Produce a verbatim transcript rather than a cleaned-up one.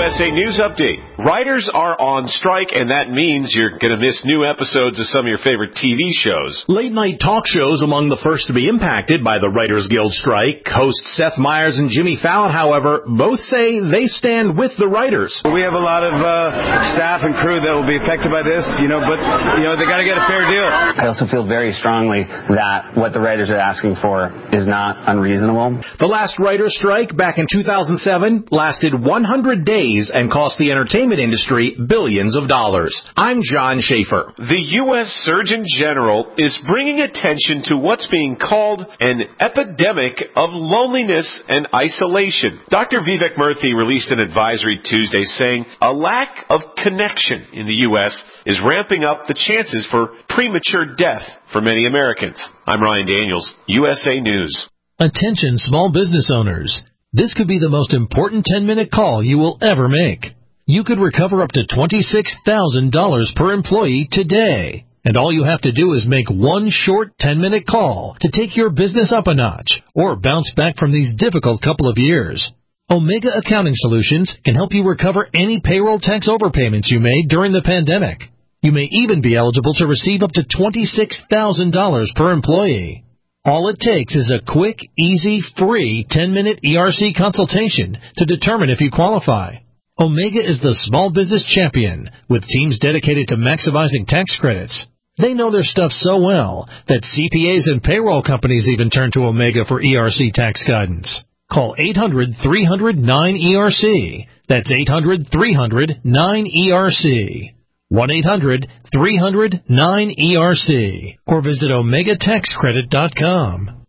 S A News Update. Writers are on strike, and that means you're going to miss new episodes of some of your favorite T V shows. Late-night talk shows among the first to be impacted by the Writers Guild strike. Hosts Seth Meyers and Jimmy Fallon, however, both say they stand with the writers. We have a lot of uh, staff and crew that will be affected by this, you know, but, you know, they got to get a fair deal. I also feel very strongly that what the writers are asking for is not unreasonable. The last writers' strike back in two thousand seven lasted one hundred days and cost the entertainment industry billions of dollars. I'm John Schaefer. The U S Surgeon General is bringing attention to what's being called an epidemic of loneliness and isolation. Doctor Vivek Murthy released an advisory Tuesday saying a lack of connection in the U S is ramping up the chances for premature death for many Americans. I'm Ryan Daniels, U S A News. Attention small business owners. This could be the most important ten-minute call you will ever make. You could recover up to twenty-six thousand dollars per employee today. And all you have to do is make one short ten-minute call to take your business up a notch or bounce back from these difficult couple of years. Omega Accounting Solutions can help you recover any payroll tax overpayments you made during the pandemic. You may even be eligible to receive up to twenty-six thousand dollars per employee. All it takes is a quick, easy, free ten-minute E R C consultation to determine if you qualify. Omega is the small business champion with teams dedicated to maximizing tax credits. They know their stuff so well that C P As and payroll companies even turn to Omega for E R C tax guidance. Call eight hundred, three hundred, nine E R C. That's eight hundred, three hundred, nine E R C. one eight hundred, three hundred, nine E R C. Or visit omega tax credit dot com.